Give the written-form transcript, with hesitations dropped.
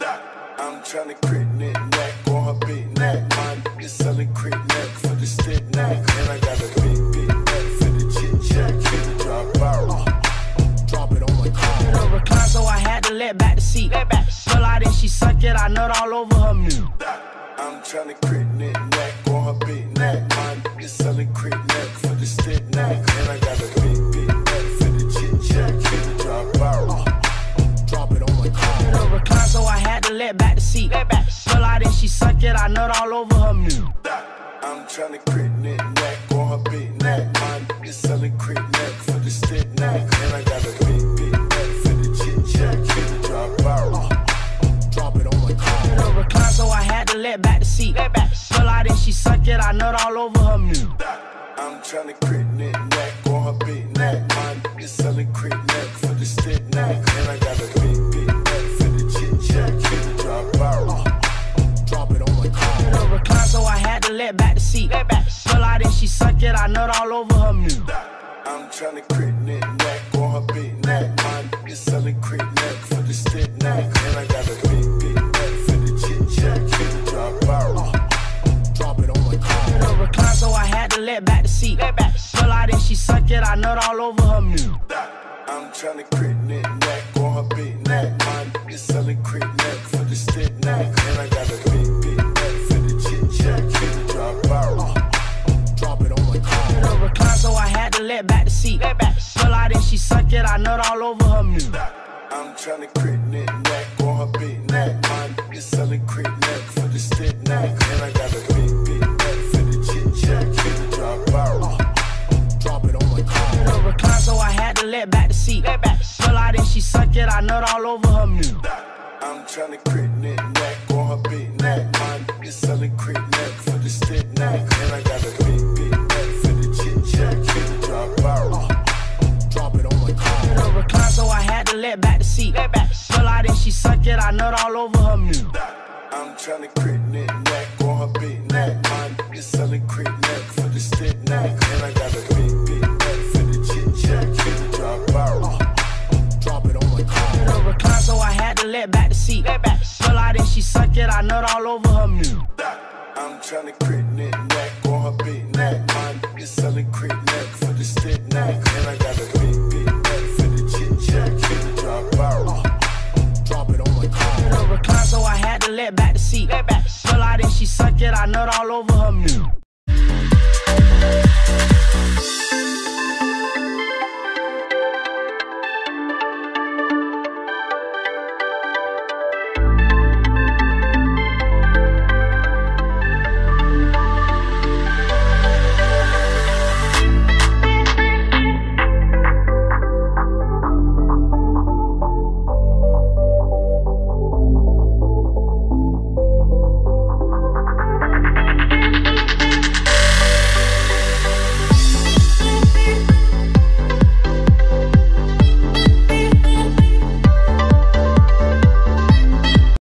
I'm tryna crit neck on her big neck. My niggas selling crit neck for the stick neck. And I got a big neck for the chit chat. Drop out, drop it on my car. Recline, so I had to let back the seat. Pull out and she suck it, I nut all over her meat. I'm tryna crit neck on her big neck. My niggas selling crit neck for the stick neck. And I got a big neck for the chit chat. Drop out, drop it on my car. Recline, so I had to let back the seat. Pull out and she suck it, I nut all over her meat. I'm tryna crit neck on her big neck. My niggas selling crit neck for the stick neck. And I got a big neck for the chit chat. Drop out, drop it on my car. Recline, so I had to let back the seat. Pull out and she suck it, I nut all over her meat. I'm tryna crit neck on her big neck. My niggas selling crit neck for the stick neck. And I got a big neck for the chit chat. Drop out, drop it on my car. Recline, so I had to let back the seat. Pull out and she suck it, I nut all over her meat. I'm tryna crit neck on her big neck. My niggas selling crit neck for the stick neck. And I got a big neck for the chit chat. Drop out, drop it on my car. Recline, so I had to let back the seat. Pull out and she suck it, I nut all over her meat. I'm tryna crit neck on her big neck. My niggas selling crit neck for the stick neck. And I got a big neck for the chit chat. Drop out, drop it on my car. Recline, so I had to let back the seat. Pull out and she suck it, I nut all over her meat. I'm tryna crit neck on her big neck. My niggas selling crit neck for the stick neck. And I got a big neck for the chit chat. Drop out, drop it on my car. Recline, so I had to let back the seat. Pull out and she suck it, I nut all over her meat. I'm tryna crit neck on her big neck. My niggas selling crit neck for the stick neck. And I got a big neck for the chit chat. Drop out, drop it on my car. Recline, so I had to let back the seat. Pull out and she suck it, I nut all over her meat. I'm tryna crit neck on her big neck. My niggas selling crit neck for the stick neck. And I got a big neck for the chit chat. Drop out, drop it on my car. Recline, so I had to let back the seat. Pull out and she suck it, I nut all over her meat. I'm tryna crit neck on her big neck. My niggas selling crit neck for the stick neck. And I got a big neck for the chit chat. Drop out, drop it on my car. Recline, so I had to let back the seat. Pull out and she suck it, I nut all over her meat.